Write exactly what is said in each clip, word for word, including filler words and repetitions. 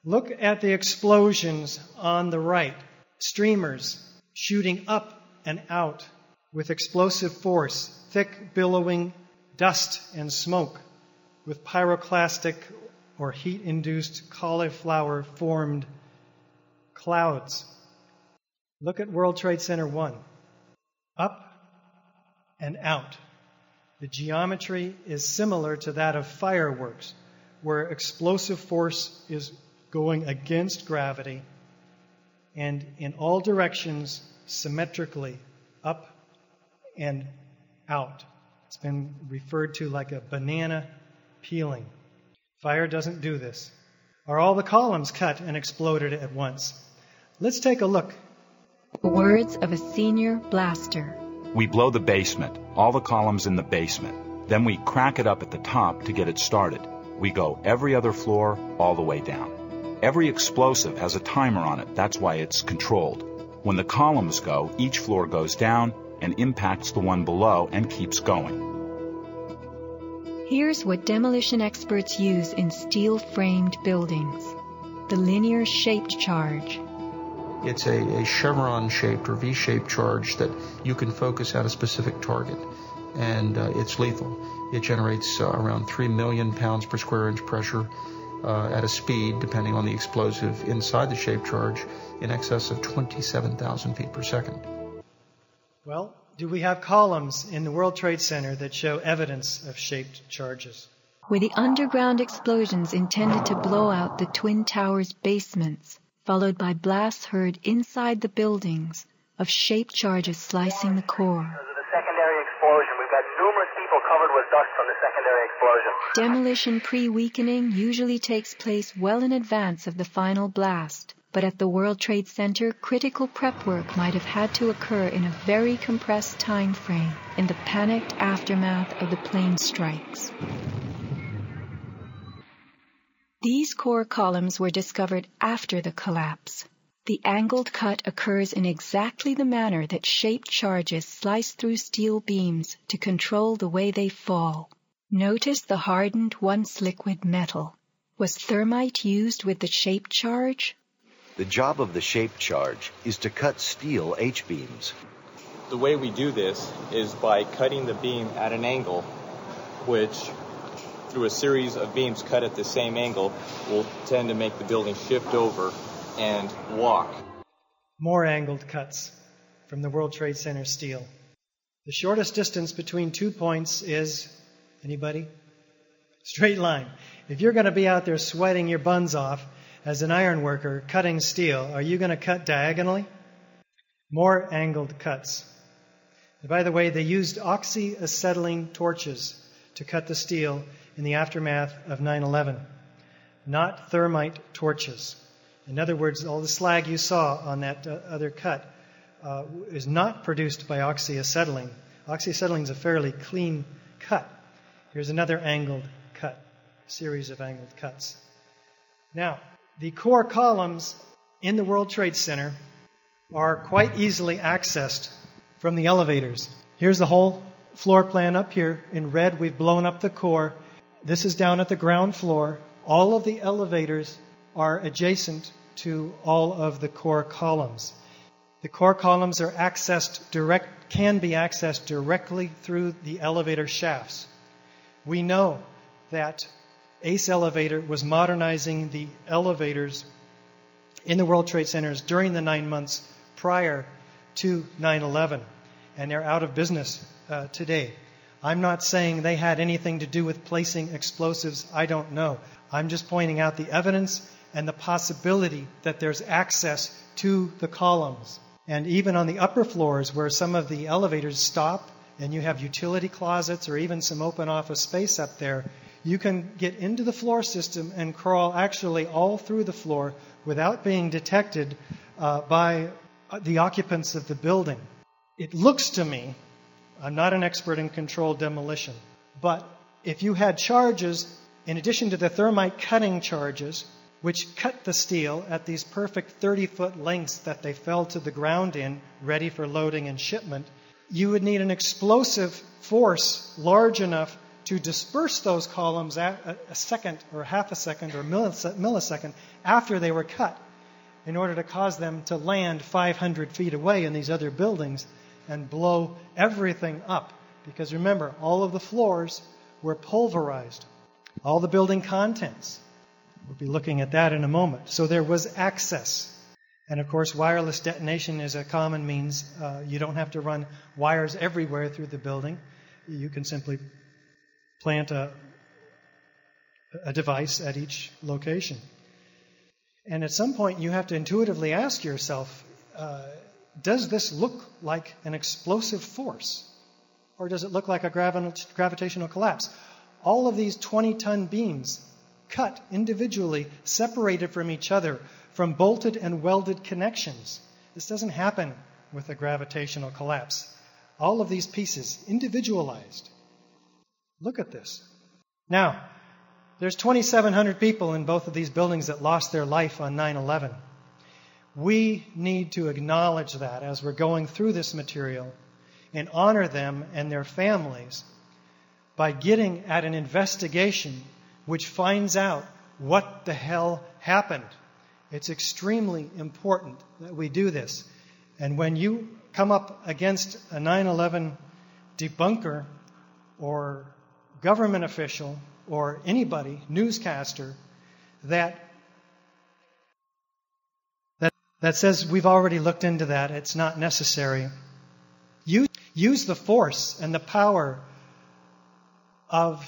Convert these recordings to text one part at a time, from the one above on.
Look at the explosions on the right. Streamers shooting up and out with explosive force, thick billowing dust and smoke with pyroclastic or heat-induced cauliflower-formed clouds. Look at World Trade Center one. Up and out. The geometry is similar to that of fireworks, where explosive force is going against gravity and in all directions symmetrically up and out. It's been referred to like a banana peeling. Fire doesn't do this. Are all the columns cut and exploded at once? Let's take a look. Words of a senior blaster. We blow the basement, all the columns in the basement. Then we crack it up at the top to get it started. We go every other floor all the way down. Every explosive has a timer on it. That's why it's controlled. When the columns go, each floor goes down and impacts the one below and keeps going. Here's what demolition experts use in steel-framed buildings. The linear shaped charge. It's a, a chevron-shaped or V-shaped charge that you can focus at a specific target, and uh, it's lethal. It generates uh, around three million pounds per square inch pressure uh, at a speed, depending on the explosive inside the shaped charge, in excess of twenty-seven thousand feet per second. Well, do we have columns in the World Trade Center that show evidence of shaped charges? Were the underground explosions intended to blow out the Twin Towers' basements, followed by blasts heard inside the buildings of shaped charges slicing the core? Because of the secondary explosion, we've got numerous people covered with dust from the secondary explosion. Demolition pre-weakening usually takes place well in advance of the final blast, but at the World Trade Center, critical prep work might have had to occur in a very compressed time frame in the panicked aftermath of the plane strikes. These core columns were discovered after the collapse. The angled cut occurs in exactly the manner that shaped charges slice through steel beams to control the way they fall. Notice the hardened, once liquid metal. Was thermite used with the shaped charge? The job of the shaped charge is to cut steel H-beams. The way we do this is by cutting the beam at an angle, which, through a series of beams cut at the same angle, will tend to make the building shift over and walk. More angled cuts from the World Trade Center steel. The shortest distance between two points is, anybody? Straight line. If you're going to be out there sweating your buns off as an iron worker cutting steel, are you going to cut diagonally? More angled cuts. And by the way, they used oxyacetylene torches to cut the steel in the aftermath of nine eleven, not thermite torches. In other words, all the slag you saw on that uh, other cut uh, is not produced by oxyacetylene. Oxyacetylene is a fairly clean cut. Here's another angled cut, series of angled cuts. Now, the core columns in the World Trade Center are quite easily accessed from the elevators. Here's the whole floor plan up here. In red, we've blown up the core. This is down at the ground floor. All of the elevators are adjacent to all of the core columns. The core columns are accessed direct, can be accessed directly through the elevator shafts. We know that ACE Elevator was modernizing the elevators in the World Trade Centers during the nine months prior to nine eleven, and they're out of business uh, today. I'm not saying they had anything to do with placing explosives. I don't know. I'm just pointing out the evidence and the possibility that there's access to the columns. And even on the upper floors where some of the elevators stop and you have utility closets or even some open office space up there, you can get into the floor system and crawl actually all through the floor without being detected uh, by the occupants of the building. It looks to me, I'm not an expert in controlled demolition, but if you had charges, in addition to the thermite cutting charges, which cut the steel at these perfect thirty-foot lengths that they fell to the ground in, ready for loading and shipment, you would need an explosive force large enough to disperse those columns a, a second or half a second or millisecond after they were cut, in order to cause them to land five hundred feet away in these other buildings and blow everything up. Because remember, all of the floors were pulverized. All the building contents. We'll be looking at that in a moment. So there was access. And of course, wireless detonation is a common means. Uh, you don't have to run wires everywhere through the building. You can simply plant a, a device at each location. And at some point, you have to intuitively ask yourself, uh, does this look like an explosive force? Or does it look like a gravi- gravitational collapse? All of these twenty-ton beams, cut individually, separated from each other, from bolted and welded connections. This doesn't happen with a gravitational collapse. All of these pieces, individualized. Look at this. Now, there's twenty-seven hundred people in both of these buildings that lost their life on nine eleven. We need to acknowledge that as we're going through this material and honor them and their families by getting at an investigation which finds out what the hell happened. It's extremely important that we do this. And when you come up against a nine eleven debunker or government official or anybody, newscaster, that that that says we've already looked into that, it's not necessary, use, use the force and the power of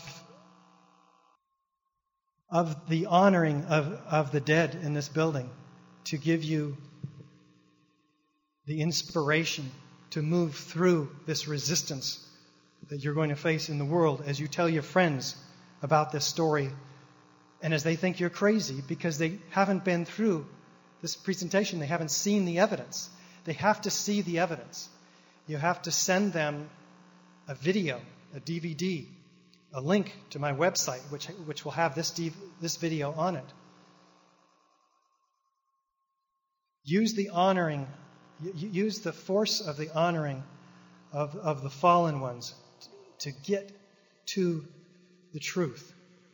of the honoring of, of the dead in this building to give you the inspiration to move through this resistance that you're going to face in the world as you tell your friends about this story and as they think you're crazy because they haven't been through this presentation. They haven't seen the evidence. They have to see the evidence. You have to send them a video, a D V D, a link to my website, which which will have this D, this video on it. Use the honoring, use the force of the honoring of, of the fallen ones to get to the truth.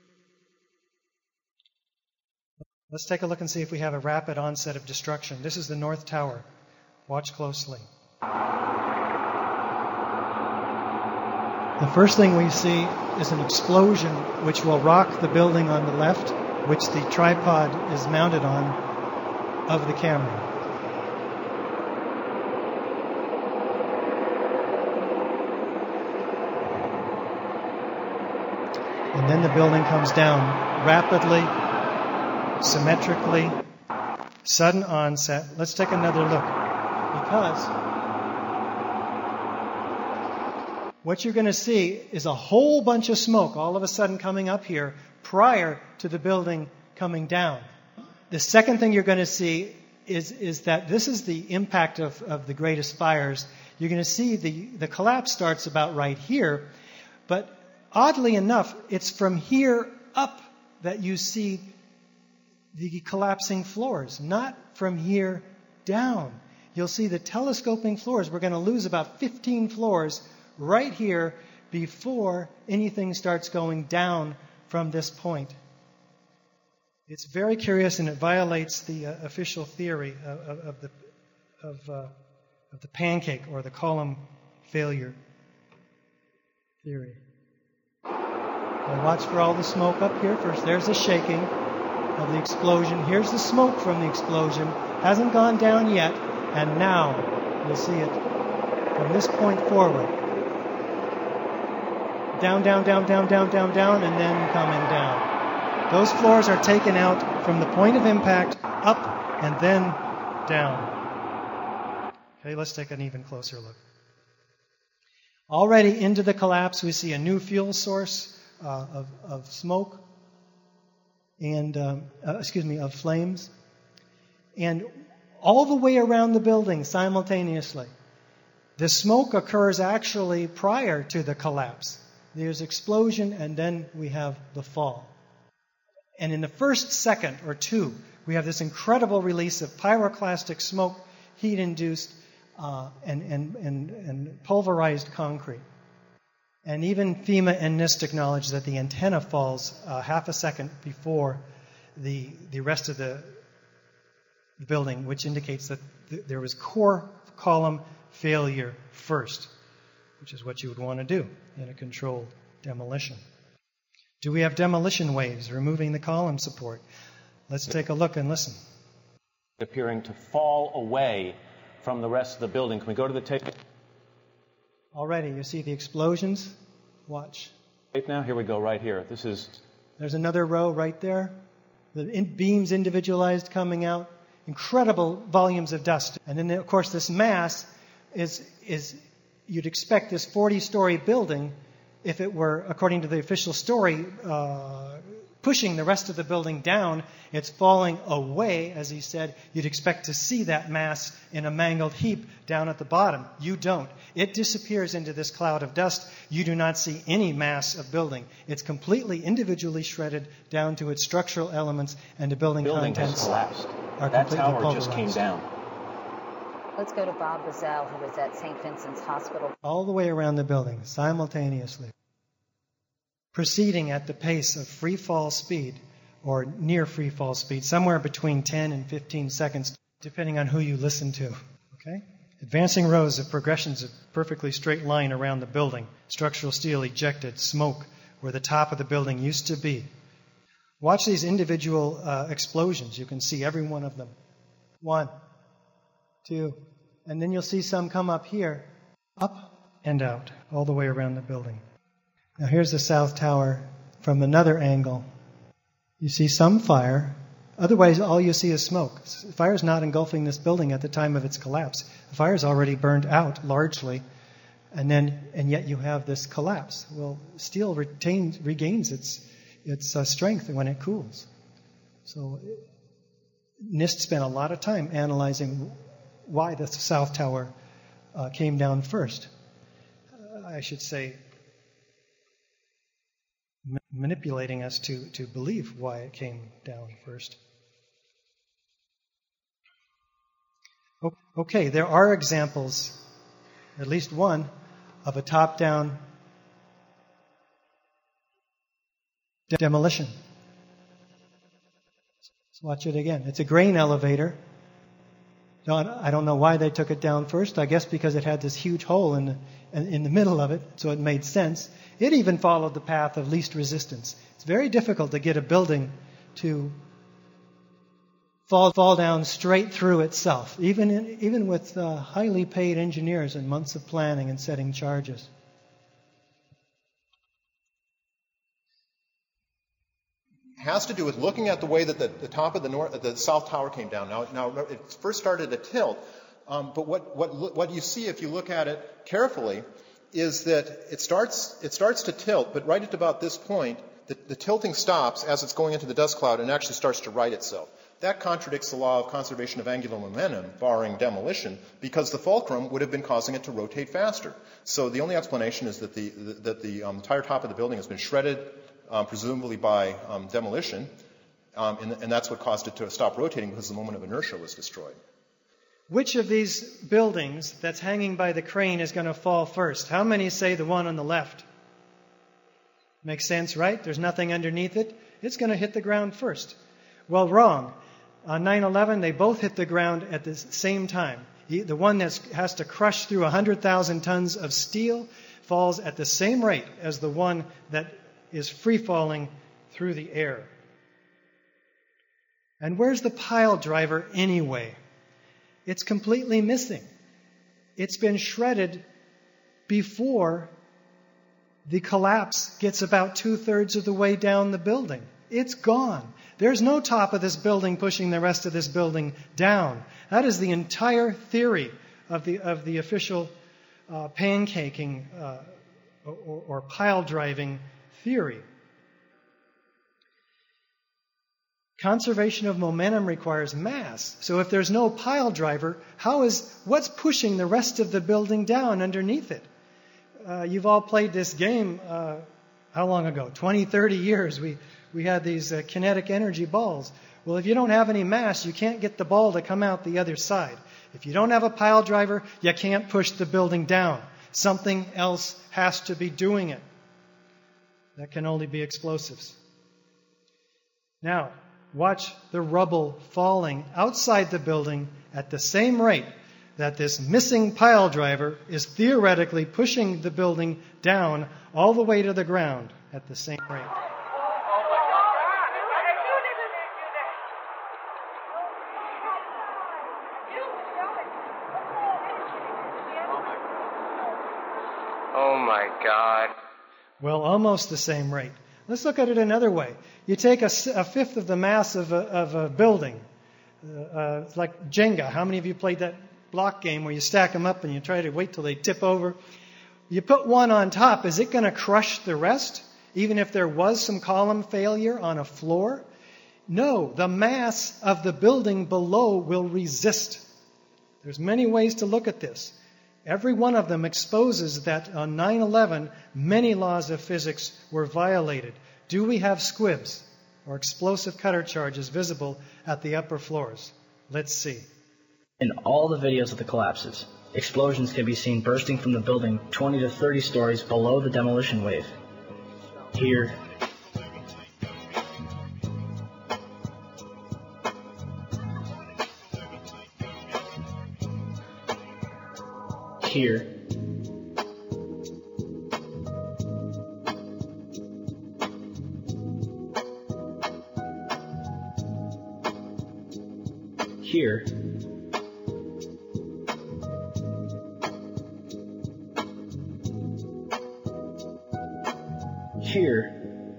Let's take a look and see if we have a rapid onset of destruction. This is the North Tower. Watch closely. The first thing we see is an explosion which will rock the building on the left, which the tripod is mounted on, of the camera. And then the building comes down rapidly, symmetrically, sudden onset. Let's take another look. Because what you're going to see is a whole bunch of smoke all of a sudden coming up here prior to the building coming down. The second thing you're going to see is, is that this is the impact of, of the greatest fires. You're going to see the, the collapse starts about right here, but oddly enough, it's from here up that you see the collapsing floors, not from here down. You'll see the telescoping floors. We're going to lose about fifteen floors right here before anything starts going down from this point. It's very curious, and it violates the uh, official theory of, of, of the of, uh, of the pancake or the column failure theory. Now watch for all the smoke up here first. There's the shaking of the explosion. Here's the smoke from the explosion. Hasn't gone down yet, and now you'll see it from this point forward. Down, down, down, down, down, down, down, and then coming down. Those floors are taken out from the point of impact, up, and then down. Okay, let's take an even closer look. Already into the collapse, we see a new fuel source uh, of, of smoke and, um, uh, excuse me, of flames. And all the way around the building simultaneously. The smoke occurs actually prior to the collapse. There's explosion, and then we have the fall. And in the first second or two, we have this incredible release of pyroclastic smoke, heat-induced, uh, and, and, and, and pulverized concrete. And even FEMA and NIST acknowledge that the antenna falls uh, half a second before the the rest of the building, which indicates that th- there was core column failure first, which is what you would want to do in a controlled demolition. Do we have demolition waves removing the column support? Let's take a look and listen. Appearing to fall away from the rest of the building. Can we go to the tape? Already, you see the explosions? Watch. Tape now? Here we go, right here. This is... There's another row right there. The in- beams individualized coming out. Incredible volumes of dust. And then, of course, this mass is, is you'd expect this forty-story building, if it were, according to the official story, uh, pushing the rest of the building down, it's falling away, as he said. You'd expect to see that mass in a mangled heap down at the bottom. You don't. It disappears into this cloud of dust. You do not see any mass of building. It's completely individually shredded down to its structural elements, and the building, building contents has collapsed. are That completely tower pulverized. just came down. Let's go to Bob Bazell, who was at Saint Vincent's Hospital. All the way around the building, simultaneously, proceeding at the pace of free fall speed, or near free fall speed, somewhere between ten and fifteen seconds, depending on who you listen to. Okay? Advancing rows of progressions of perfectly straight line around the building. Structural steel ejected, smoke where the top of the building used to be. Watch these individual uh, explosions. You can see every one of them. One, two, and then you'll see some come up here, up and out, all the way around the building. Now here's the South Tower from another angle. You see some fire. Otherwise, all you see is smoke. The fire's not engulfing this building at the time of its collapse. The fire's already burned out largely, and then and yet you have this collapse. Well, steel retains regains its its uh, strength when it cools. So NIST spent a lot of time analyzing why the South Tower uh, came down first. Uh, I should say, ma- manipulating us to, to believe why it came down first. Okay, there are examples, at least one, of a top-down de- demolition. Let's watch it again. It's a grain elevator. No, I don't know why they took it down first. I guess because it had this huge hole in the, in the middle of it, so it made sense. It even followed the path of least resistance. It's very difficult to get a building to fall fall down straight through itself, even in, even with uh, highly paid engineers and months of planning and setting charges. Has to do with looking at the way that the, the top of the north, the South Tower came down. Now, now it first started to tilt, um, but what, what what you see if you look at it carefully is that it starts it starts to tilt, but right at about this point, the, the tilting stops as it's going into the dust cloud and actually starts to right itself. That contradicts the law of conservation of angular momentum, barring demolition, because the fulcrum would have been causing it to rotate faster. So the only explanation is that the, the that the um, entire top of the building has been shredded, um, presumably by um, demolition, um, and, and that's what caused it to stop rotating because the moment of inertia was destroyed. Which of these buildings that's hanging by the crane is going to fall first? How many say the one on the left? Makes sense, right? There's nothing underneath it. It's going to hit the ground first. Well, wrong. On nine eleven, they both hit the ground at the same time. The one that has to crush through one hundred thousand tons of steel falls at the same rate as the one that is free-falling through the air. And where's the pile driver anyway? It's completely missing. It's been shredded before the collapse gets about two-thirds of the way down the building. It's gone. There's no top of this building pushing the rest of this building down. That is the entire theory of the of the official uh, pancaking uh, or, or pile driving theory. Conservation of momentum requires mass. So if there's no pile driver, how is what's pushing the rest of the building down underneath it? Uh, you've all played this game. Uh, how long ago? twenty, thirty years. We we had these uh, kinetic energy balls. Well, if you don't have any mass, you can't get the ball to come out the other side. If you don't have a pile driver, you can't push the building down. Something else has to be doing it. That can only be explosives. Now, watch the rubble falling outside the building at the same rate that this missing pile driver is theoretically pushing the building down all the way to the ground at the same rate. Oh my God. Well, almost the same rate. Let's look at it another way. You take a, a fifth of the mass of a, of a building. Uh, uh, it's like Jenga. How many of you played that block game where you stack them up and you try to wait till they tip over? You put one on top. Is it going to crush the rest, even if there was some column failure on a floor? No. The mass of the building below will resist. There's many ways to look at this. Every one of them exposes that on nine eleven, many laws of physics were violated. Do we have squibs or explosive cutter charges visible at the upper floors? Let's see. In all the videos of the collapses, explosions can be seen bursting from the building twenty to thirty stories below the demolition wave. Here, here, here, here,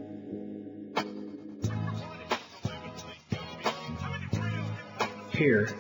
here,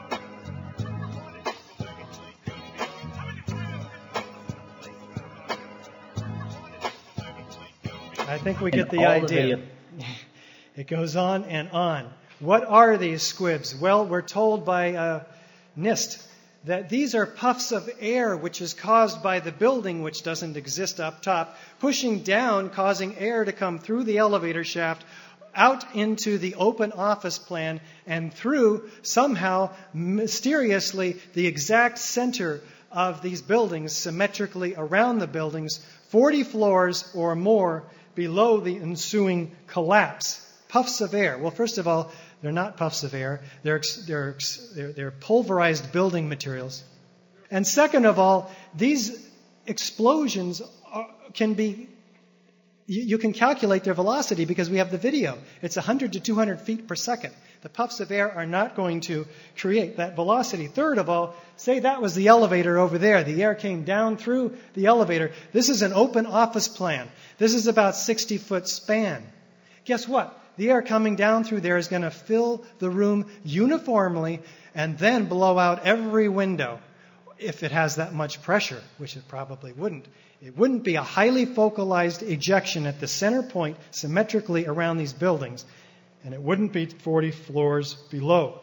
I think we get the idea. It goes on and on. What are these squibs? Well, we're told by uh, NIST that these are puffs of air which is caused by the building, which doesn't exist up top, pushing down, causing air to come through the elevator shaft, out into the open office plan, and through, somehow, mysteriously, the exact center of these buildings, symmetrically around the buildings, forty floors or more below the ensuing collapse. Puffs of air. Well, first of all, they're not puffs of air. They're, they're, they're, they're pulverized building materials. And second of all, these explosions are, can be, you, you can calculate their velocity because we have the video. It's one hundred to two hundred feet per second. The puffs of air are not going to create that velocity. Third of all, say that was the elevator over there. The air came down through the elevator. This is an open office plan. This is about sixty foot span. Guess what? The air coming down through there is going to fill the room uniformly and then blow out every window if it has that much pressure, which it probably wouldn't. It wouldn't be a highly focalized ejection at the center point symmetrically around these buildings, and it wouldn't be forty floors below.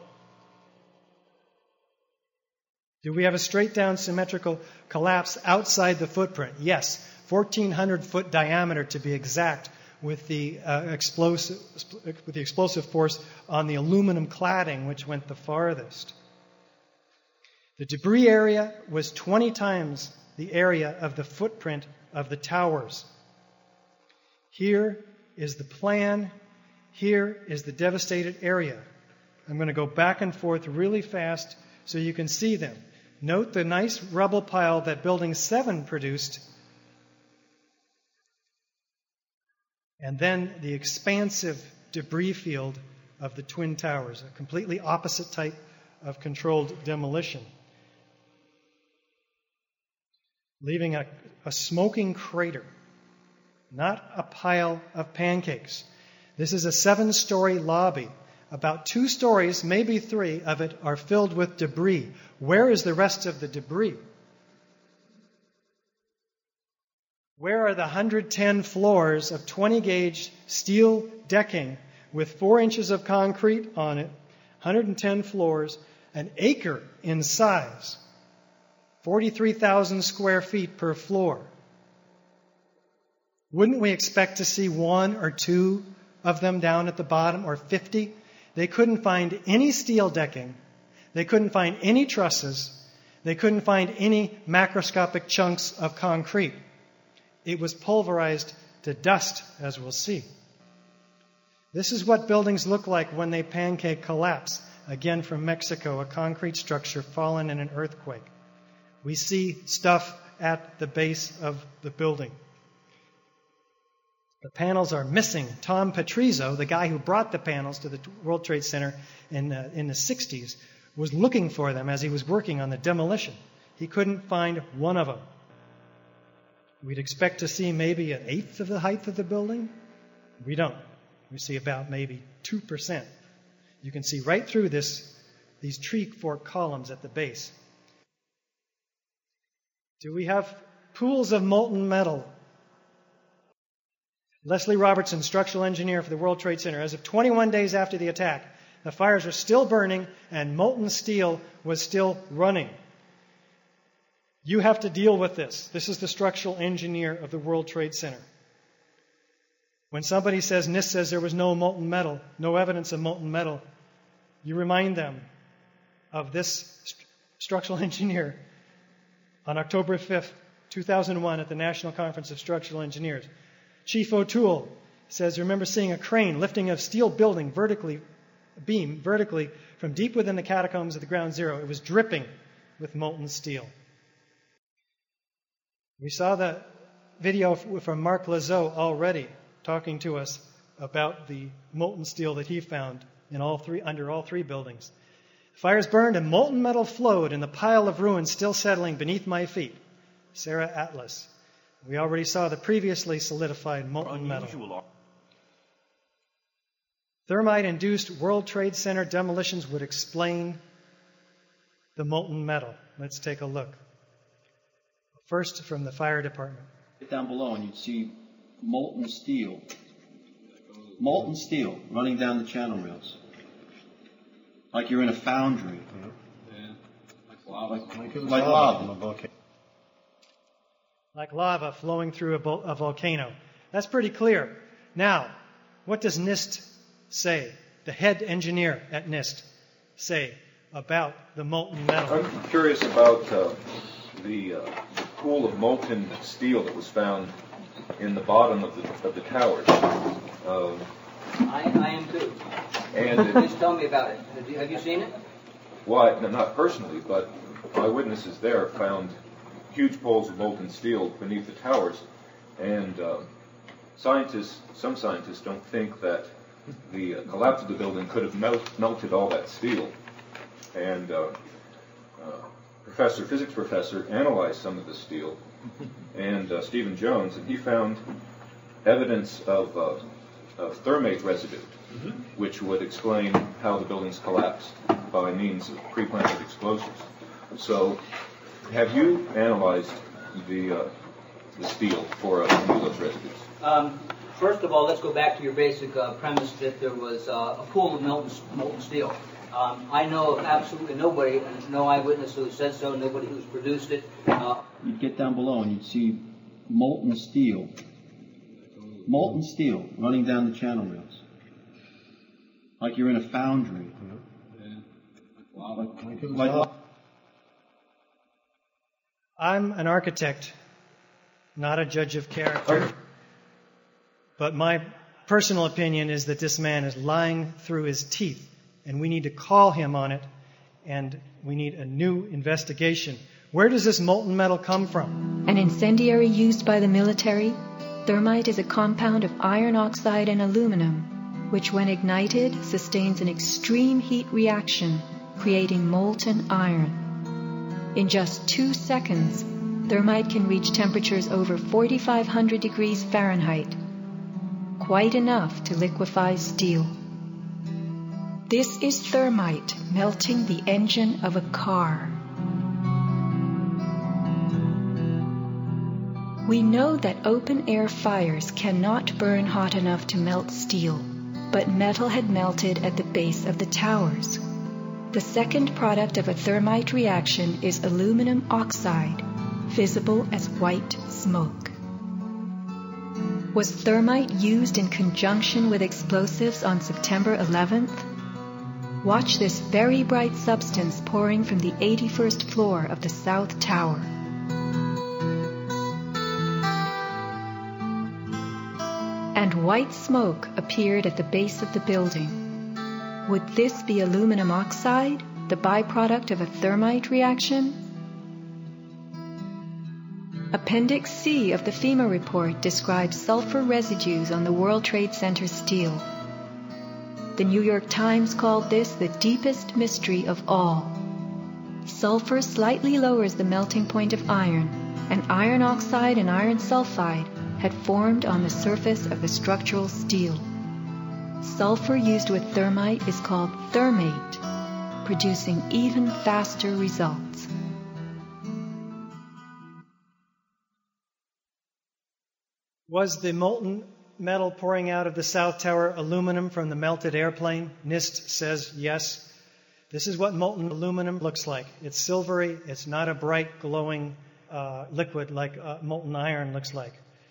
Do we have a straight down symmetrical collapse outside the footprint? Yes, fourteen hundred foot diameter to be exact, with the uh, explosive with the explosive force on the aluminum cladding, which went the farthest. The debris area was twenty times the area of the footprint of the towers. Here is the plan. Here is the devastated area. I'm going to go back and forth really fast so you can see them. Note the nice rubble pile that Building seven produced. And then the expansive debris field of the Twin Towers, a completely opposite type of controlled demolition. Leaving a, a smoking crater, not a pile of pancakes. This is a seven-story lobby. About two stories, maybe three, of it are filled with debris. Where is the rest of the debris? Where are the one hundred ten floors of twenty gauge steel decking with four inches of concrete on it, one hundred ten floors, an acre in size, forty-three thousand square feet per floor? Wouldn't we expect to see one or two of them down at the bottom, or fifty? They couldn't find any steel decking. They couldn't find any trusses. They couldn't find any macroscopic chunks of concrete. It was pulverized to dust, as we'll see. This is what buildings look like when they pancake collapse. Again from Mexico, a concrete structure fallen in an earthquake. We see stuff at the base of the building. The panels are missing. Tom Petrizzo, the guy who brought the panels to the World Trade Center in, uh, in the sixties, was looking for them as he was working on the demolition. He couldn't find one of them. We'd expect to see maybe an eighth of the height of the building. We don't. We see about maybe two percent. You can see right through this, these tree fork columns at the base. Do we have pools of molten metal? Leslie Robertson, structural engineer for the World Trade Center. As of twenty-one days after the attack, the fires were still burning and molten steel was still running. You have to deal with this. This is the structural engineer of the World Trade Center. When somebody says NIST says there was no molten metal, no evidence of molten metal, you remind them of this st- structural engineer on October fifth, two thousand one at the National Conference of Structural Engineers. Chief O'Toole says, remember seeing a crane lifting a steel building vertically, a beam vertically from deep within the catacombs of the ground zero. It was dripping with molten steel. We saw the video from Mark Lazeau already talking to us about the molten steel that he found in all three, under all three buildings. Fires burned and molten metal flowed in the pile of ruins still settling beneath my feet. Sarah Atlas. We already saw the previously solidified molten metal. Thermite-induced World Trade Center demolitions would explain the molten metal. Let's take a look. First, from the fire department. Get down below and you'd see molten steel. Molten steel running down the channel rails. Like you're in a foundry. Yeah. Like lava. Like, like lava. Like lava flowing through a, bo- a volcano. That's pretty clear. Now, what does NIST say? The head engineer at NIST say about the molten metal? I'm curious about uh, the uh, pool of molten steel that was found in the bottom of the, of the towers. Uh, I, I am too. And Please tell me about it. Have you, have you seen it? Well, I, not personally, but eyewitnesses there found huge pools of molten steel beneath the towers, and uh, scientists, some scientists don't think that the uh, collapse of the building could have melt, melted all that steel. And uh, uh, professor, physics professor, analyzed some of the steel, and uh, Stephen Jones, and he found evidence of, uh, of thermate residue, mm-hmm. which would explain how the buildings collapsed by means of pre-planted explosives. So, have you analyzed the uh, the steel for uh, any of those residues? Um, first of all, let's go back to your basic uh, premise that there was uh, a pool of molten, molten steel. Um, I know of absolutely nobody, no eyewitness who said so, nobody who's produced it. Uh, you'd get down below and you'd see molten steel. Molten steel running down the channel rails. Like you're in a foundry. Yeah. Like lava. Like, like lava. I'm an architect, not a judge of character. But my personal opinion is that this man is lying through his teeth, and we need to call him on it, and we need a new investigation. Where does this molten metal come from? An incendiary used by the military, thermite is a compound of iron oxide and aluminum, which when ignited sustains an extreme heat reaction, creating molten iron. In just two seconds, thermite can reach temperatures over forty-five hundred degrees Fahrenheit, quite enough to liquefy steel. This is thermite melting the engine of a car. We know that open-air fires cannot burn hot enough to melt steel, but metal had melted at the base of the towers. The second product of a thermite reaction is aluminum oxide, visible as white smoke. Was thermite used in conjunction with explosives on September eleventh? Watch this very bright substance pouring from the eighty-first floor of the South Tower. And white smoke appeared at the base of the building. Would this be aluminum oxide, the byproduct of a thermite reaction? Appendix C of the FEMA report describes sulfur residues on the World Trade Center steel. The New York Times called this the deepest mystery of all. Sulfur slightly lowers the melting point of iron, and iron oxide and iron sulfide had formed on the surface of the structural steel. Sulfur used with thermite is called thermate, producing even faster results. Was the molten metal pouring out of the South Tower aluminum from the melted airplane? NIST says yes. This is what molten aluminum looks like. It's silvery. It's not a bright, glowing uh, liquid like uh, molten iron looks like.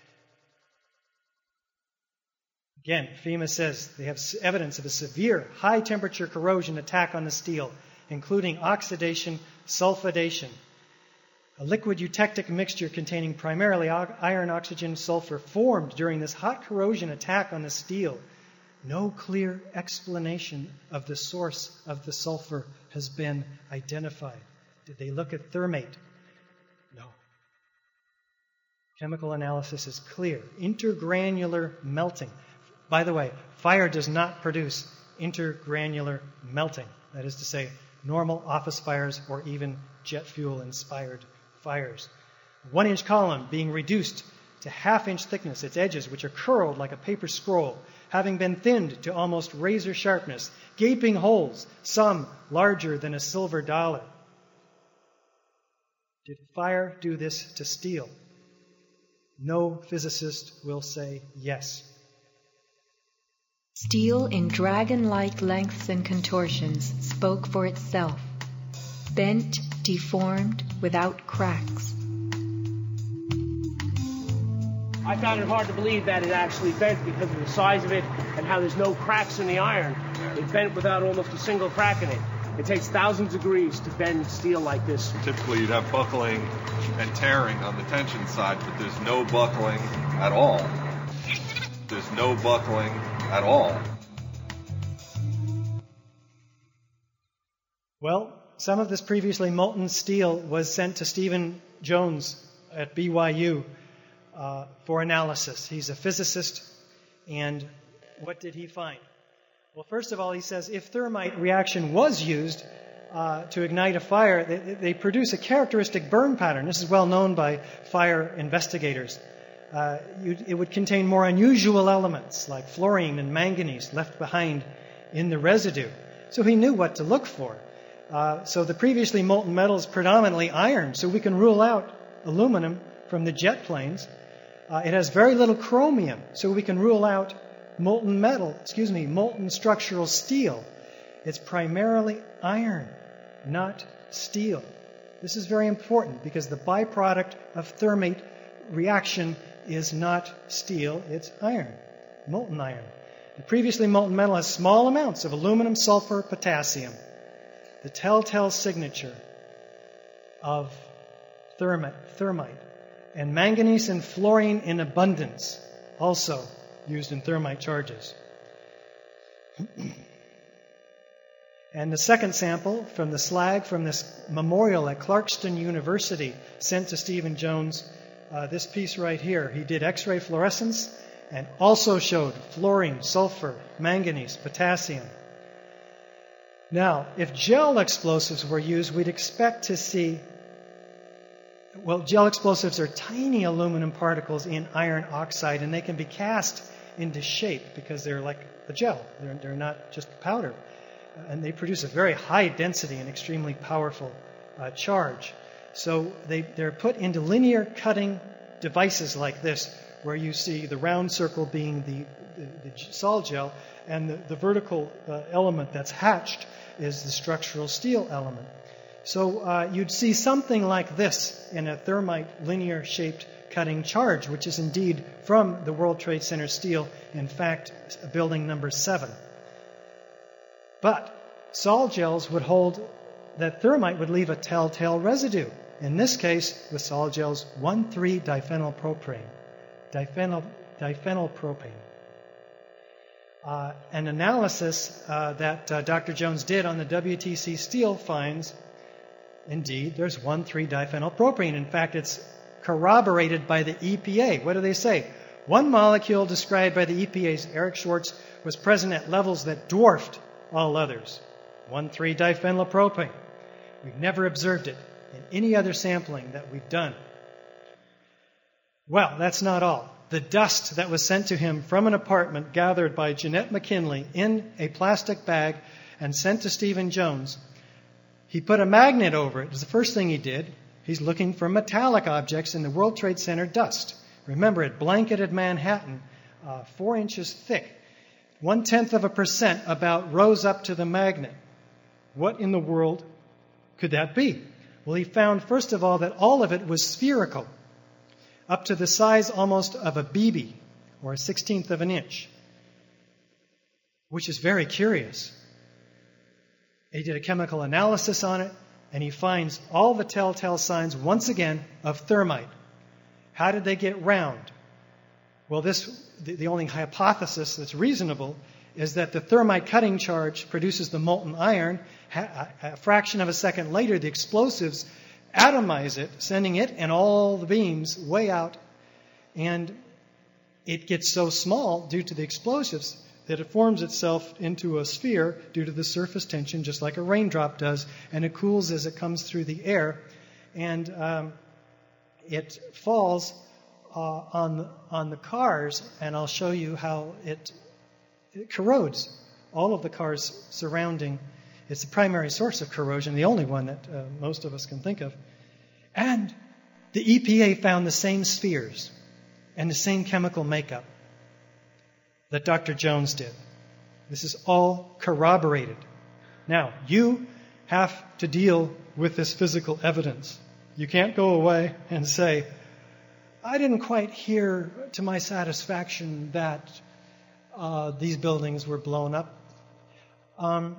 Again, FEMA says they have evidence of a severe high-temperature corrosion attack on the steel, including oxidation, sulfidation. A liquid eutectic mixture containing primarily iron, oxygen, sulfur formed during this hot corrosion attack on the steel. No clear explanation of the source of the sulfur has been identified. Did they look at thermate? No. Chemical analysis is clear. Intergranular melting. By the way, fire does not produce intergranular melting. That is to say, normal office fires or even jet fuel-inspired fires. One-inch column being reduced to half-inch thickness, its edges, which are curled like a paper scroll, having been thinned to almost razor sharpness, gaping holes, some larger than a silver dollar. Did fire do this to steel? No physicist will say yes. Steel in dragon-like lengths and contortions spoke for itself, bent, deformed, without cracks. I found it hard to believe that it actually bent because of the size of it and how there's no cracks in the iron. It bent without almost a single crack in it. It takes thousands of degrees to bend steel like this. Typically you'd have buckling and tearing on the tension side, but there's no buckling at all. There's no buckling at all. Well, some of this previously molten steel was sent to Stephen Jones at B Y U uh, for analysis. He's a physicist, and what did he find? Well, first of all, he says if thermite reaction was used uh, to ignite a fire, they, they produce a characteristic burn pattern. This is well known by fire investigators. Uh, it would contain more unusual elements like fluorine and manganese left behind in the residue. So he knew what to look for. Uh, so the previously molten metal is predominantly iron, so we can rule out aluminum from the jet planes. Uh, it has very little chromium, so we can rule out molten metal, excuse me, molten structural steel. It's primarily iron, not steel. This is very important because the byproduct of thermate reaction is not steel, it's iron, molten iron. The previously molten metal has small amounts of aluminum, sulfur, potassium. The telltale signature of thermite, thermite, and manganese and fluorine in abundance, also used in thermite charges. And the second sample from the slag from this memorial at Clarkston University sent to Stephen Jones, uh, this piece right here, he did X-ray fluorescence and also showed fluorine, sulfur, manganese, potassium. Now, if gel explosives were used, we'd expect to see, well, gel explosives are tiny aluminum particles in iron oxide, and they can be cast into shape because they're like a gel. They're, they're not just powder. And they produce a very high density and extremely powerful uh, charge. So they, they're put into linear cutting devices like this, where you see the round circle being the, the, the sol gel, and the, the vertical uh, element that's hatched is the structural steel element. So uh, you'd see something like this in a thermite linear-shaped cutting charge, which is indeed from the World Trade Center steel, in fact, building number seven. But sol gels would hold, that thermite would leave a telltale residue. In this case, with sol gels, one three diphenylpropane. Diphenyl, diphenylpropane. Uh, an analysis uh, that uh, Doctor Jones did on the W T C steel finds, indeed, there's one three diphenylpropane. In fact, it's corroborated by the E P A. What do they say? One molecule described by the E P A's Eric Schwartz was present at levels that dwarfed all others. one three diphenylpropane. We've never observed it in any other sampling that we've done. Well, that's not all. The dust that was sent to him from an apartment gathered by Jeanette McKinley in a plastic bag and sent to Stephen Jones, he put a magnet over it. It was the first thing he did. He's looking for metallic objects in the World Trade Center dust. Remember, it blanketed Manhattan, uh, four inches thick. One-tenth of a percent about rose up to the magnet. What in the world could that be? Well, he found, first of all, that all of it was spherical, up to the size almost of a B B, or a sixteenth of an inch, which is very curious. He did a chemical analysis on it, and he finds all the telltale signs, once again, of thermite. How did they get round? Well, this the, the only hypothesis that's reasonable is that the thermite cutting charge produces the molten iron. A, a fraction of a second later, the explosives atomize it, sending it and all the beams way out, and it gets so small due to the explosives that it forms itself into a sphere due to the surface tension, just like a raindrop does, and it cools as it comes through the air, and um, it falls uh, on the, on the cars, and I'll show you how it, it corrodes all of the cars surrounding. It's the primary source of corrosion, the only one that uh, most of us can think of. And the E P A found the same spheres and the same chemical makeup that Doctor Jones did. This is all corroborated. Now, you have to deal with this physical evidence. You can't go away and say, I didn't quite hear to my satisfaction that uh, these buildings were blown up. Um,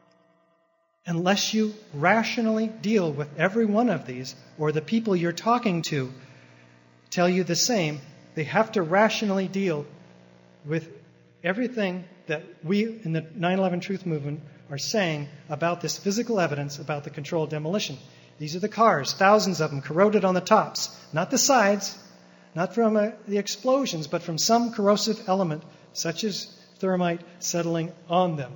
unless you rationally deal with every one of these, or the people you're talking to tell you the same, they have to rationally deal with everything that we in the nine eleven Truth Movement are saying about this physical evidence about the controlled demolition. These are the cars, thousands of them corroded on the tops, not the sides, not from uh, the explosions, but from some corrosive element, such as thermite, settling on them.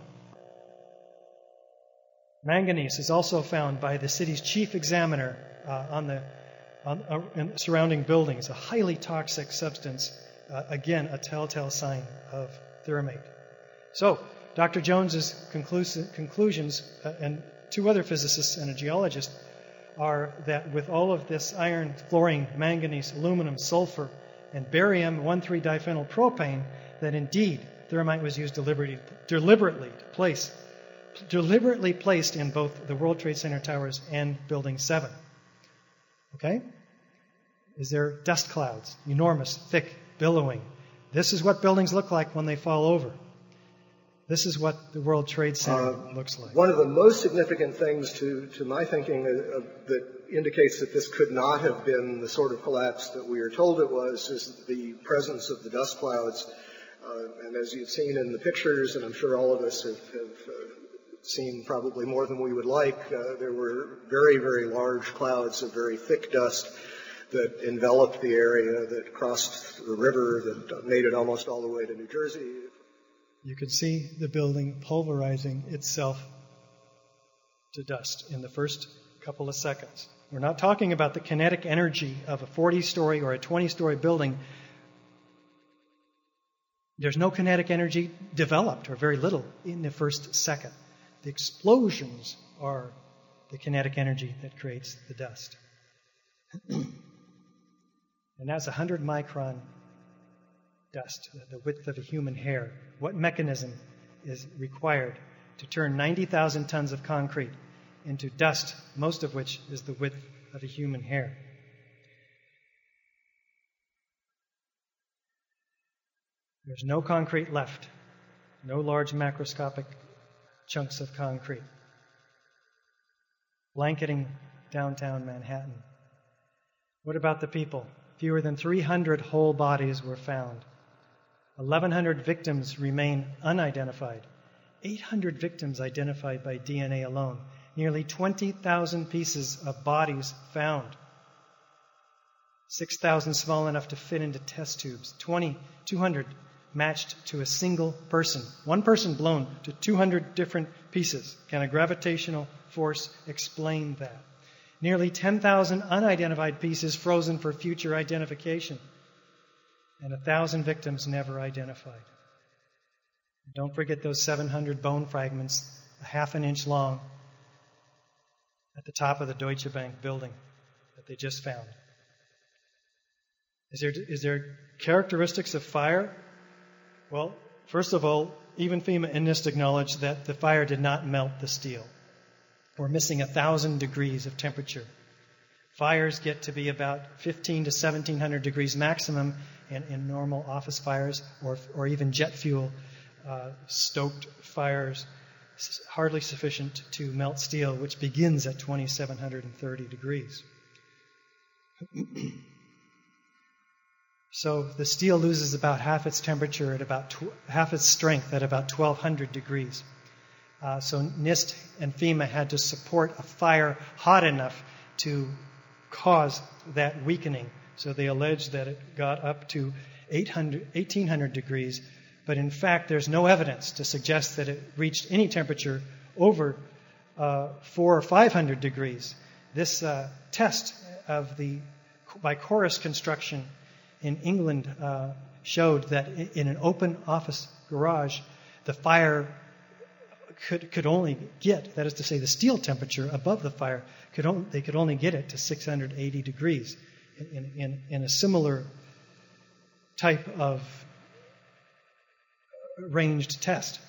Manganese is also found by the city's chief examiner uh, on the on, uh, in surrounding buildings, a highly toxic substance, uh, again, a telltale sign of thermite. So, Doctor Jones's conclus- conclusions, uh, and two other physicists and a geologist, are that with all of this iron, fluorine, manganese, aluminum, sulfur, and barium one three diphenylpropane, that indeed thermite was used deliberately, deliberately to place, deliberately placed in both the World Trade Center towers and Building seven. Okay? Is there dust clouds? Enormous, thick, billowing. This is what buildings look like when they fall over. This is what the World Trade Center uh, looks like. One of the most significant things to, to my thinking uh, uh, that indicates that this could not have been the sort of collapse that we are told it was is the presence of the dust clouds. Uh, and as you've seen in the pictures, and I'm sure all of us have, have uh, seen probably more than we would like, uh, there were very, very large clouds of very thick dust that enveloped the area, that crossed the river, that made it almost all the way to New Jersey. You could see the building pulverizing itself to dust in the first couple of seconds. We're not talking about the kinetic energy of a forty-story or a twenty-story building. There's no kinetic energy developed, or very little, in the first second. The explosions are the kinetic energy that creates the dust. And that's one hundred micron dust, the width of a human hair. What mechanism is required to turn ninety thousand tons of concrete into dust, most of which is the width of a human hair? There's no concrete left, no large macroscopic chunks of concrete, blanketing downtown Manhattan. What about the people? Fewer than three hundred whole bodies were found. eleven hundred victims remain unidentified. eight hundred victims identified by D N A alone. Nearly twenty thousand pieces of bodies found. six thousand small enough to fit into test tubes. two hundred matched to a single person. One person blown to two hundred different pieces. Can a gravitational force explain that? Nearly ten thousand unidentified pieces frozen for future identification. And one thousand victims never identified. Don't forget those seven hundred bone fragments, a half an inch long, at the top of the Deutsche Bank building that they just found. Is there, is there characteristics of fire? Well, first of all, even FEMA and NIST acknowledged that the fire did not melt the steel. We're missing one thousand degrees of temperature. Fires get to be about fifteen to seventeen hundred degrees maximum in, in normal office fires, or, or even jet fuel uh, stoked fires, hardly sufficient to melt steel, which begins at two thousand seven hundred thirty degrees. So the steel loses about half its temperature at about tw- half its strength at about twelve hundred degrees. Uh, so NIST and FEMA had to support a fire hot enough to cause that weakening. So they alleged that it got up to eight hundred, eighteen hundred degrees, but in fact there's no evidence to suggest that it reached any temperature over uh, four or five hundred degrees. This uh, test of the by chorus construction in England uh, showed that in an open office garage, the fire could could only get, that is to say, the steel temperature above the fire, could only, they could only get it to six hundred eighty degrees in, in, in a similar type of ranged test.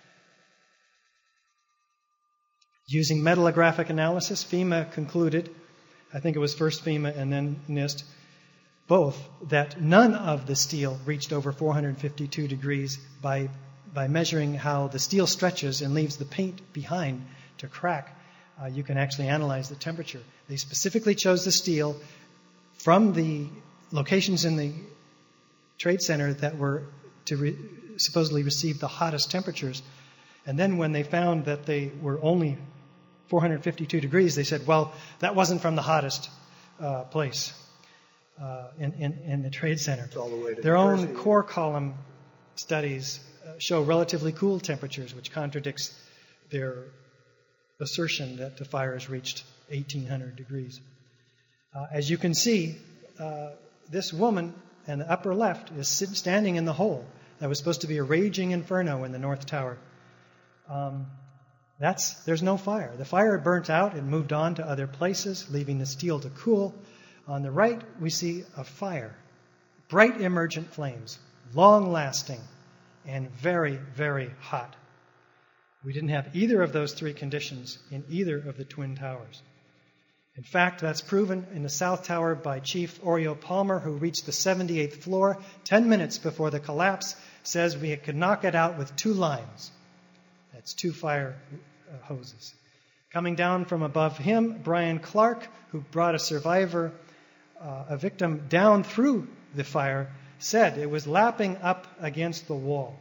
Using metallographic analysis, FEMA concluded, I think it was first FEMA and then NIST, both, that none of the steel reached over four hundred fifty-two degrees by by measuring how the steel stretches and leaves the paint behind to crack. Uh, you can actually analyze the temperature. They specifically chose the steel from the locations in the Trade Center that were to re- supposedly receive the hottest temperatures. And then when they found that they were only four hundred fifty-two degrees, they said, well, that wasn't from the hottest uh, place uh, in, in, in the Trade Center. It's all the way to Their own Jersey. core column studies uh, show relatively cool temperatures, which contradicts their assertion that the fire has reached eighteen hundred degrees. Uh, as you can see, uh, this woman in the upper left is sit- standing in the hole that was supposed to be a raging inferno in the North Tower. Um, that's there's no fire. The fire burnt out and moved on to other places, leaving the steel to cool. On the right, we see a fire, bright emergent flames, long-lasting, and very, very hot. We didn't have either of those three conditions in either of the Twin Towers. In fact, that's proven in the South Tower by Chief Oreo Palmer, who reached the seventy-eighth floor ten minutes before the collapse, says we could knock it out with two lines. That's two fire uh, hoses. Coming down from above him, Brian Clark, who brought a survivor, uh, a victim, down through the fire, said it was lapping up against the wall.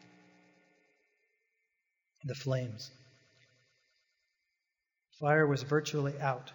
The flames. Fire was virtually out.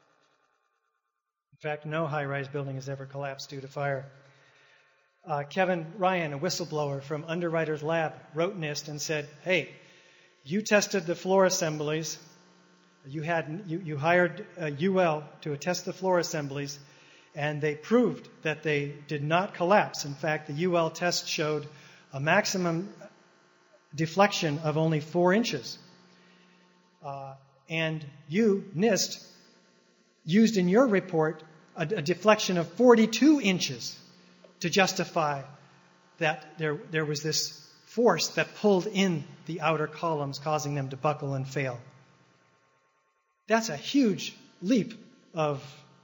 In fact, no high-rise building has ever collapsed due to fire. Uh, Kevin Ryan, a whistleblower from Underwriters Lab, wrote NIST and said, hey, you tested the floor assemblies. You had you, you hired uh, U L to test the floor assemblies, and they proved that they did not collapse. In fact, the U L test showed a maximum deflection of only four inches. Uh, and you, NIST, used in your report a, a deflection of forty-two inches to justify that there, there was this force that pulled in the outer columns, causing them to buckle and fail. That's a huge leap of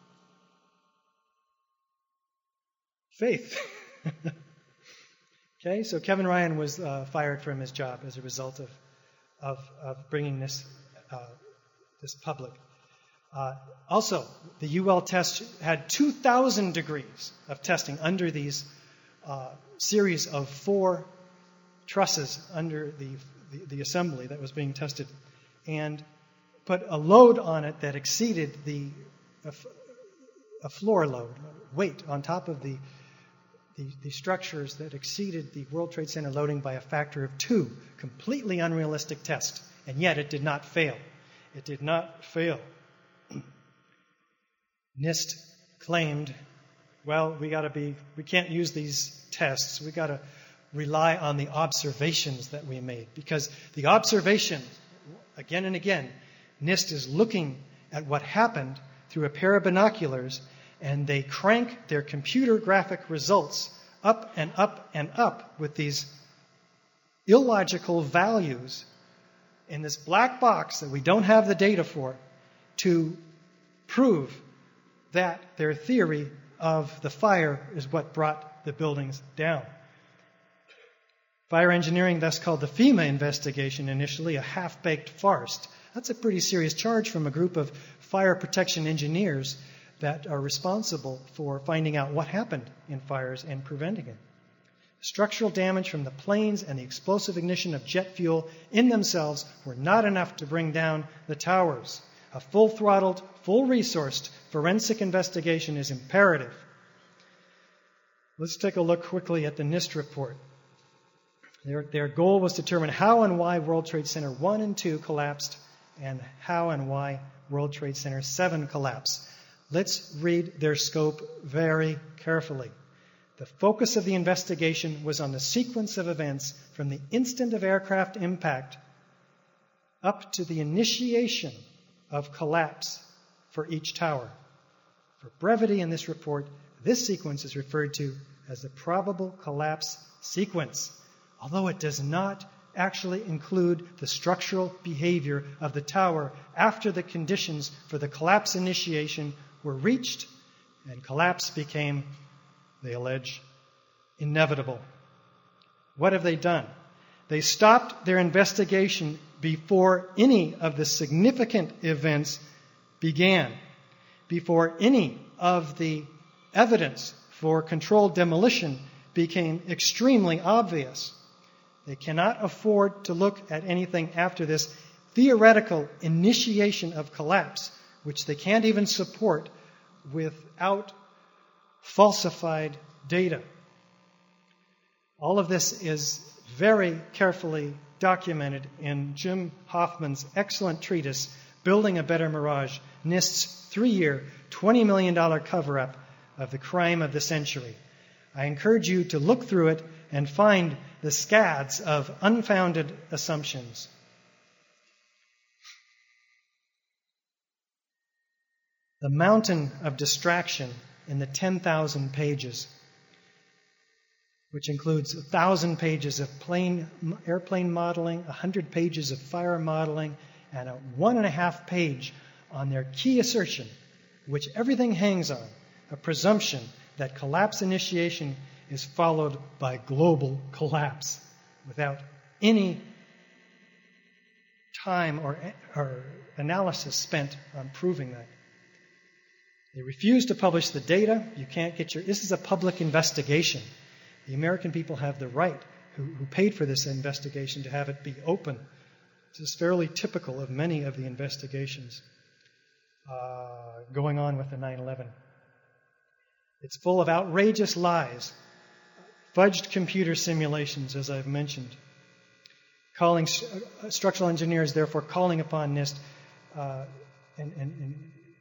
faith. Okay, so Kevin Ryan was uh, fired from his job as a result of, of, of bringing this, uh, this public. Uh, also, the U L test had two thousand degrees of testing under these uh, series of four trusses under the, the, the assembly that was being tested, and put a load on it that exceeded the a, a floor load, weight on top of the, the the structures that exceeded the World Trade Center loading by a factor of two. Completely unrealistic test, and yet it did not fail. It did not fail. NIST claimed, well, we got to be, we can't use these tests. We got to rely on the observations that we made, because the observations, again and again, NIST is looking at what happened through a pair of binoculars, and they crank their computer graphic results up and up and up with these illogical values in this black box that we don't have the data for, to prove that their theory of the fire is what brought the buildings down. Fire engineering thus called the FEMA investigation initially a half-baked farce. That's a pretty serious charge from a group of fire protection engineers that are responsible for finding out what happened in fires and preventing it. Structural damage from the planes and the explosive ignition of jet fuel in themselves were not enough to bring down the towers. A full-throttled, full-resourced forensic investigation is imperative. Let's take a look quickly at the NIST report. Their, their goal was to determine how and why World Trade Center one and two collapsed, and how and why World Trade Center seven collapsed. Let's read their scope very carefully. The focus of the investigation was on the sequence of events from the instant of aircraft impact up to the initiation of collapse for each tower. For brevity in this report, this sequence is referred to as the probable collapse sequence, although it does not actually include the structural behavior of the tower after the conditions for the collapse initiation were reached and collapse became, they allege, inevitable. What have they done? They stopped their investigation before any of the significant events began, before any of the evidence for controlled demolition became extremely obvious. They cannot afford to look at anything after this theoretical initiation of collapse, which they can't even support without falsified data. All of this is very carefully documented in Jim Hoffman's excellent treatise, Building a Better Mirage, NIST's three-year, twenty million dollars cover-up of the crime of the century. I encourage you to look through it and find the scads of unfounded assumptions. The mountain of distraction in the ten thousand pages, which includes one thousand pages of plane, airplane modeling, one hundred pages of fire modeling, and a one and a half page on their key assertion, which everything hangs on, a presumption that collapse initiation is followed by global collapse, without any time or, or analysis spent on proving that. They refuse to publish the data. You can't get your... This is a public investigation. The American people have the right, who, who paid for this investigation, to have it be open. This is fairly typical of many of the investigations uh, going on with the nine eleven. It's full of outrageous lies, fudged computer simulations, as I've mentioned. Calling uh, structural engineers, therefore, calling upon NIST uh, and, and, and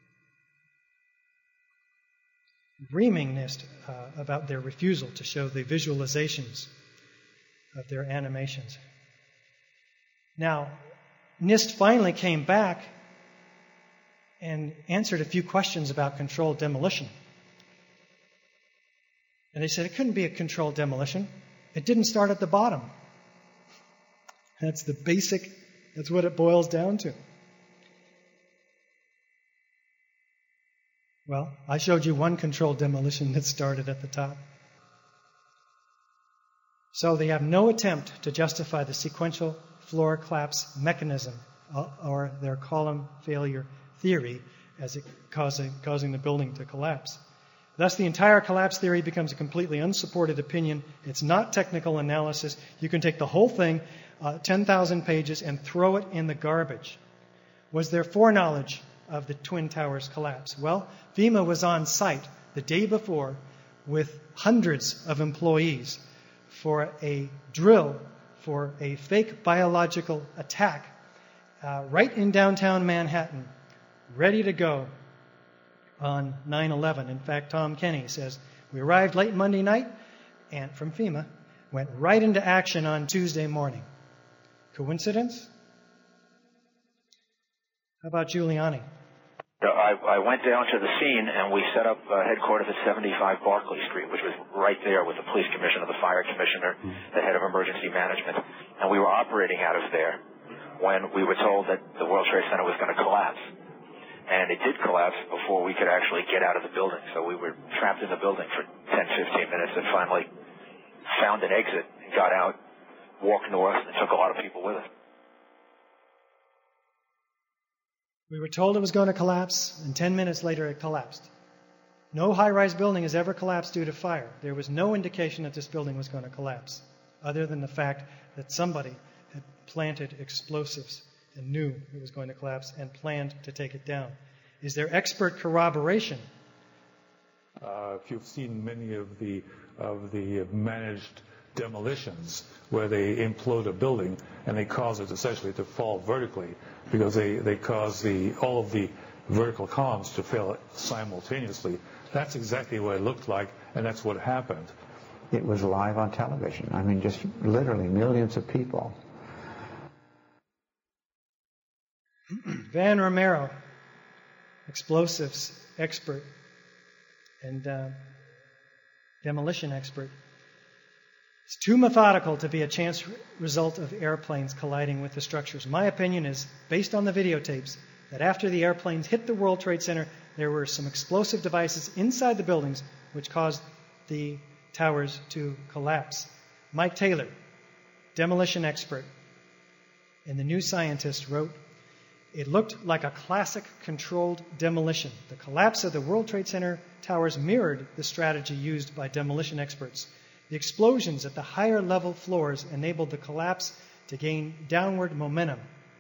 reaming NIST uh, about their refusal to show the visualizations of their animations. Now, NIST finally came back and answered a few questions about controlled demolition. And they said it couldn't be a controlled demolition. It didn't start at the bottom. That's the basic, that's what it boils down to. Well, I showed you one controlled demolition that started at the top. So they have no attempt to justify the sequential floor collapse mechanism, uh, or their column failure theory, as it causing, causing the building to collapse. Thus, the entire collapse theory becomes a completely unsupported opinion. It's not technical analysis. You can take the whole thing, uh, ten thousand pages, and throw it in the garbage. Was there foreknowledge of the Twin Towers collapse? Well, FEMA was on site the day before with hundreds of employees for a drill for a fake biological attack uh, right in downtown Manhattan, ready to go on nine eleven. In fact, Tom Kenny says, we arrived late Monday night and from FEMA went right into action on Tuesday morning. Coincidence? How about Giuliani? I, I went down to the scene and we set up uh, headquarters at seventy-five Barclay Street, which was right there with the police commissioner, the fire commissioner, the head of emergency management. And we were operating out of there when we were told that the World Trade Center was going to collapse. And it did collapse before we could actually get out of the building. So we were trapped in the building for ten, fifteen minutes and finally found an exit and got out, walked north, and took a lot of people with us. We were told it was going to collapse, and ten minutes later it collapsed. No high-rise building has ever collapsed due to fire. There was no indication that this building was going to collapse, other than the fact that somebody had planted explosives and knew it was going to collapse and planned to take it down. Is there expert corroboration? Uh, if you've seen many of the of the managed demolitions where they implode a building and they cause it essentially to fall vertically because they, they cause the all of the vertical columns to fail simultaneously. That's exactly what it looked like, and that's what happened. It was live on television. I mean, just literally millions of people. Van Romero, explosives expert and uh, demolition expert. It's too methodical to be a chance result of airplanes colliding with the structures. My opinion is, based on the videotapes, that after the airplanes hit the World Trade Center, there were some explosive devices inside the buildings which caused the towers to collapse. Mike Taylor, demolition expert, in The New Scientist wrote, it looked like a classic controlled demolition. The collapse of the World Trade Center towers mirrored the strategy used by demolition experts. The explosions at the higher level floors enabled the collapse to gain downward momentum.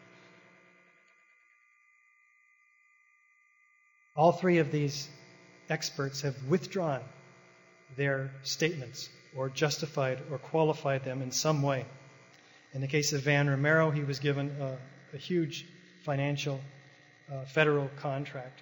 All three of these experts have withdrawn their statements or justified or qualified them in some way. In the case of Van Romero, he was given a, a huge financial uh, federal contract.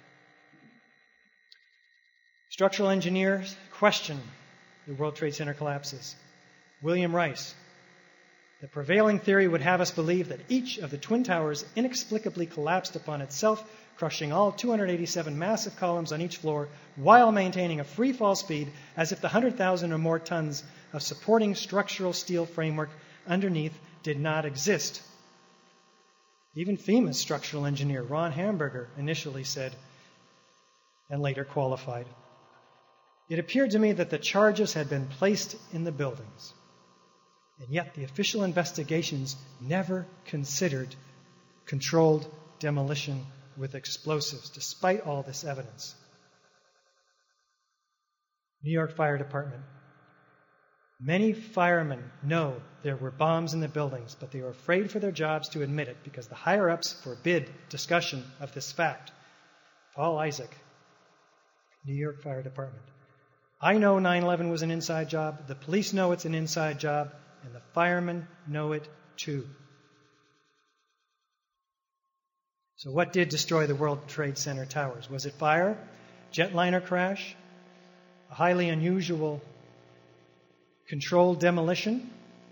Structural engineers question the World Trade Center collapses. William Rice, the prevailing theory would have us believe that each of the Twin Towers inexplicably collapsed upon itself, crushing all two hundred eighty-seven massive columns on each floor while maintaining a free fall speed as if the one hundred thousand or more tons of supporting structural steel framework underneath did not exist. Even FEMA's structural engineer, Ron Hamburger, initially said, and later qualified, it appeared to me that the charges had been placed in the buildings, and yet the official investigations never considered controlled demolition with explosives, despite all this evidence. New York Fire Department. Many firemen know there were bombs in the buildings, but they are afraid for their jobs to admit it because the higher-ups forbid discussion of this fact. Paul Isaac, New York Fire Department. I know nine eleven was an inside job, the police know it's an inside job, and the firemen know it too. So what did destroy the World Trade Center towers? Was it fire? Jetliner crash? A highly unusual controlled demolition?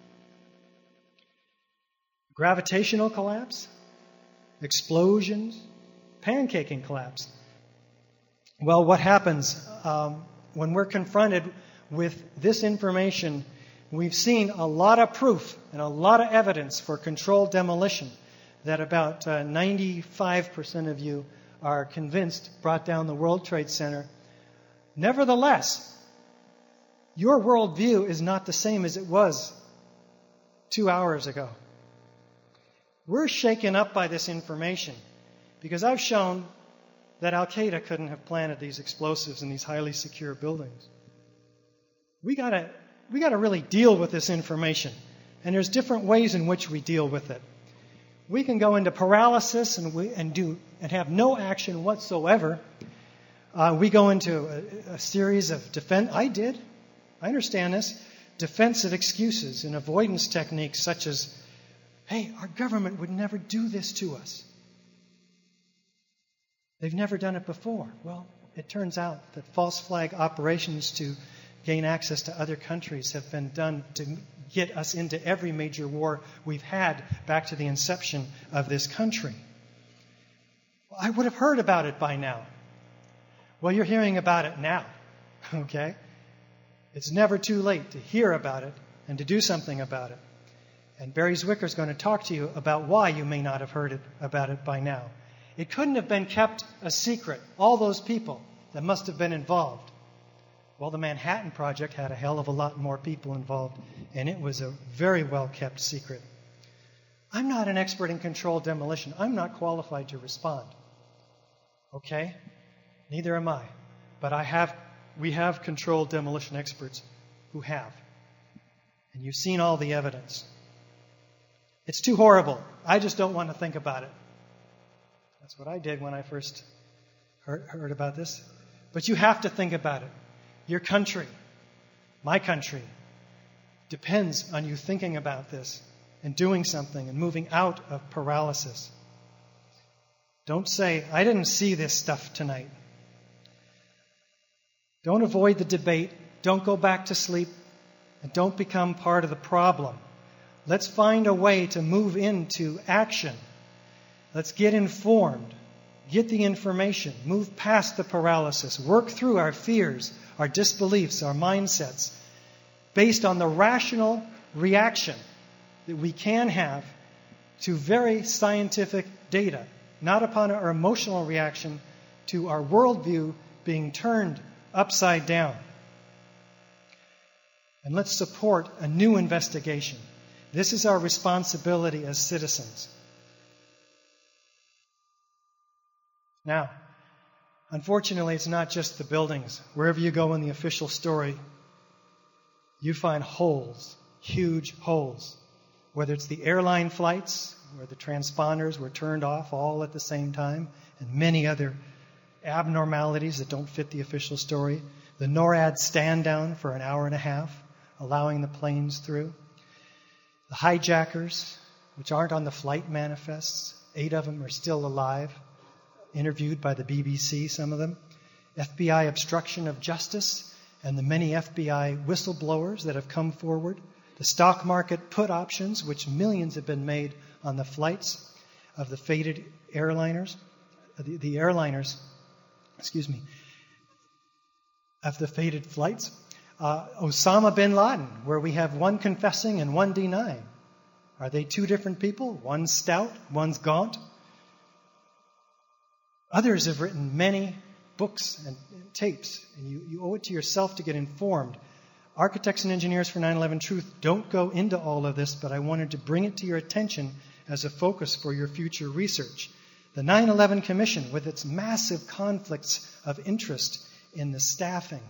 Gravitational collapse? Explosions? Pancaking collapse? Well, what happens um, when we're confronted with this information? We've seen a lot of proof and a lot of evidence for controlled demolition that about uh, ninety-five percent of you are convinced brought down the World Trade Center. Nevertheless, your worldview is not the same as it was two hours ago. We're shaken up by this information because I've shown that Al-Qaeda couldn't have planted these explosives in these highly secure buildings. We gotta, we gotta really deal with this information. And there's different ways in which we deal with it. We can go into paralysis and we, and do, and have no action whatsoever. Uh, we go into a, a series of defense. I did. I understand this. Defensive excuses and avoidance techniques such as, hey, our government would never do this to us. They've never done it before. Well, it turns out that false flag operations to gain access to other countries have been done to get us into every major war we've had back to the inception of this country. Well, I would have heard about it by now. Well, you're hearing about it now, okay? It's never too late to hear about it and to do something about it. And Barry Zwicker is going to talk to you about why you may not have heard it, about it by now. It couldn't have been kept a secret, all those people that must have been involved. Well, the Manhattan Project had a hell of a lot more people involved, and it was a very well-kept secret. I'm not an expert in controlled demolition. I'm not qualified to respond. Okay? Neither am I. But I have, we have controlled demolition experts who have. And you've seen all the evidence. It's too horrible. I just don't want to think about it. That's what I did when I first heard, heard about this. But you have to think about it. Your country, my country, depends on you thinking about this and doing something and moving out of paralysis. Don't say, I didn't see this stuff tonight. Don't avoid the debate. Don't go back to sleep. And don't become part of the problem. Let's find a way to move into action. Let's get informed. Get the information. Move past the paralysis. Work through our fears, our disbeliefs, our mindsets, based on the rational reaction that we can have to very scientific data, not upon our emotional reaction to our worldview being turned upside down. And let's support a new investigation. This is our responsibility as citizens. Now, unfortunately, it's not just the buildings. Wherever you go in the official story, you find holes, huge holes. Whether it's the airline flights, where the transponders were turned off all at the same time, and many other abnormalities that don't fit the official story. The NORAD stand down for an hour and a half, allowing the planes through. The hijackers, which aren't on the flight manifests, eight of them are still alive, interviewed by the B B C, some of them. F B I obstruction of justice and the many F B I whistleblowers that have come forward. The stock market put options, which millions have been made on the flights of the fated airliners, the, the airliners, excuse me, of the fated flights. Uh, Osama bin Laden, where we have one confessing and one denying. Are they two different people? One's stout, one's gaunt. Others have written many books and tapes, and you, you owe it to yourself to get informed. Architects and Engineers for nine eleven Truth don't go into all of this, but I wanted to bring it to your attention as a focus for your future research. The nine eleven Commission, with its massive conflicts of interest in the staffing,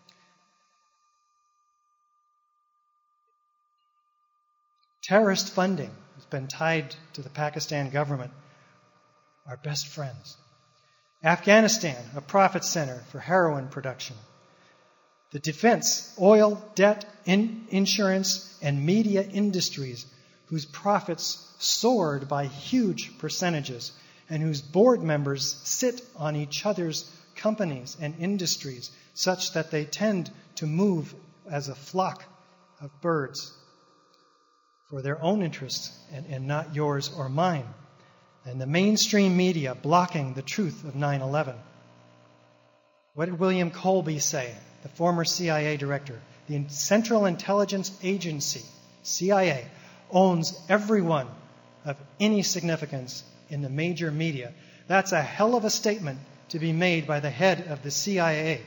terrorist funding has been tied to the Pakistan government, our best friends. Afghanistan, a profit center for heroin production. The defense, oil, debt, in insurance, and media industries whose profits soared by huge percentages and whose board members sit on each other's companies and industries such that they tend to move as a flock of birds for their own interests and, and not yours or mine. And the mainstream media blocking the truth of nine eleven. What did William Colby say, the former C I A director? The Central Intelligence Agency, C I A, owns everyone of any significance in the major media. That's a hell of a statement to be made by the head of the C I A.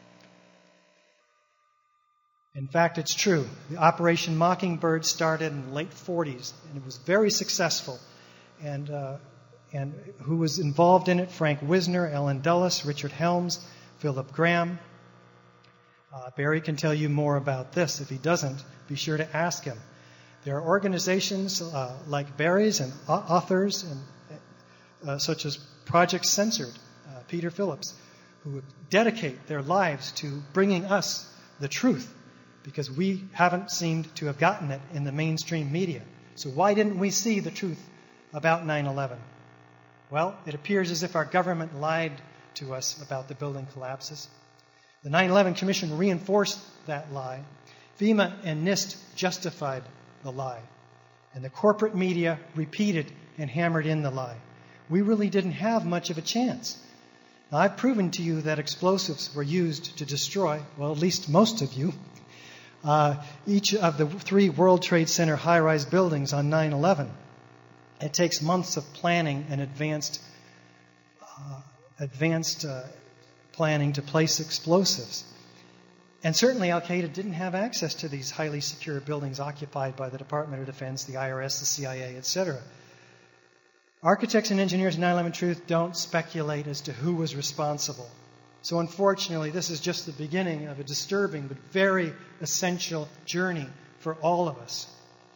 In fact, it's true. The Operation Mockingbird started in the late forties, and it was very successful. and uh, and who was involved in it: Frank Wisner, Ellen Dulles, Richard Helms, Philip Graham. Uh, Barry can tell you more about this. If he doesn't, be sure to ask him. There are organizations uh, like Barry's and authors, and uh, such as Project Censored, uh, Peter Phillips, who dedicate their lives to bringing us the truth, because we haven't seemed to have gotten it in the mainstream media. So why didn't we see the truth about nine eleven? Well, it appears as if our government lied to us about the building collapses. The nine eleven Commission reinforced that lie. FEMA and NIST justified the lie. And the corporate media repeated and hammered in the lie. We really didn't have much of a chance. Now, I've proven to you that explosives were used to destroy, well, at least most of you, uh, each of the three World Trade Center high-rise buildings on nine eleven. It takes months of planning and advanced, uh, advanced uh, planning to place explosives. And certainly Al-Qaeda didn't have access to these highly secure buildings occupied by the Department of Defense, the I R S, the C I A, et cetera. Architects and engineers in nine eleven Truth don't speculate as to who was responsible. So unfortunately, this is just the beginning of a disturbing but very essential journey for all of us.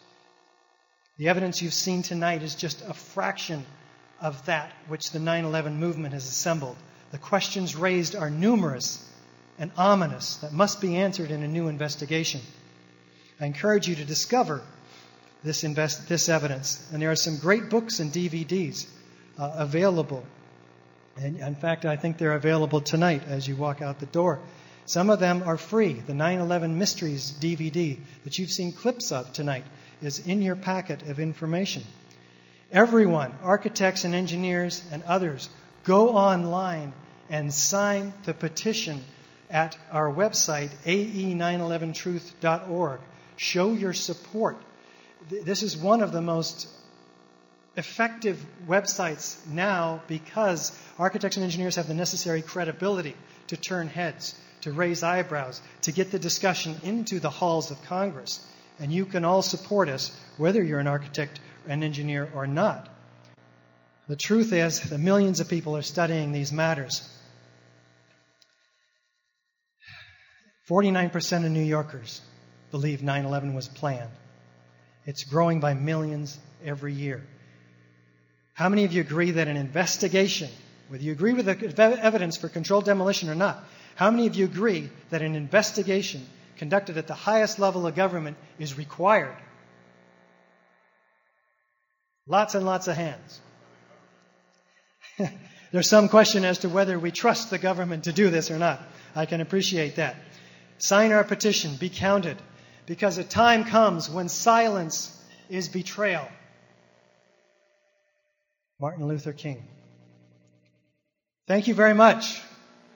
The evidence you've seen tonight is just a fraction of that which the nine eleven movement has assembled. The questions raised are numerous and ominous that must be answered in a new investigation. I encourage you to discover this, invest, this evidence. And there are some great books and D V Ds uh, available. And in fact, I think they're available tonight as you walk out the door. Some of them are free. The nine eleven Mysteries D V D that you've seen clips of tonight is in your packet of information. Everyone, architects and engineers and others, go online and sign the petition at our website, A E nine eleven truth dot org. Show your support. This is one of the most effective websites now because architects and engineers have the necessary credibility to turn heads, to raise eyebrows, to get the discussion into the halls of Congress. And you can all support us, whether you're an architect, an engineer, or not. The truth is that millions of people are studying these matters. forty-nine percent of New Yorkers believe nine eleven was planned. It's growing by millions every year. How many of you agree that an investigation, whether you agree with the evidence for controlled demolition or not, how many of you agree that an investigation conducted at the highest level of government is required? Lots and lots of hands. There's some question as to whether we trust the government to do this or not. I can appreciate that. Sign our petition, be counted, because a time comes when silence is betrayal. Martin Luther King. Thank you very much.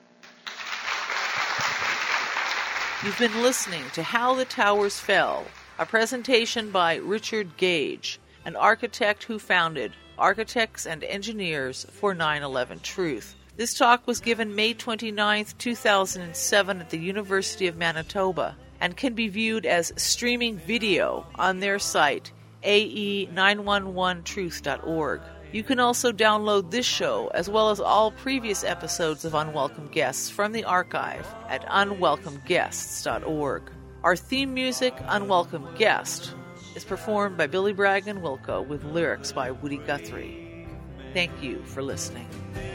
You've been listening to How the Towers Fell, a presentation by Richard Gage, an architect who founded Architects and Engineers for nine eleven Truth. This talk was given May twenty-ninth, two thousand seven at the University of Manitoba and can be viewed as streaming video on their site, A E nine one one truth dot org. You can also download this show as well as all previous episodes of Unwelcome Guests from the archive at unwelcome guests dot org. Our theme music, Unwelcome Guest, is performed by Billy Bragg and Wilco with lyrics by Woody Guthrie. Thank you for listening.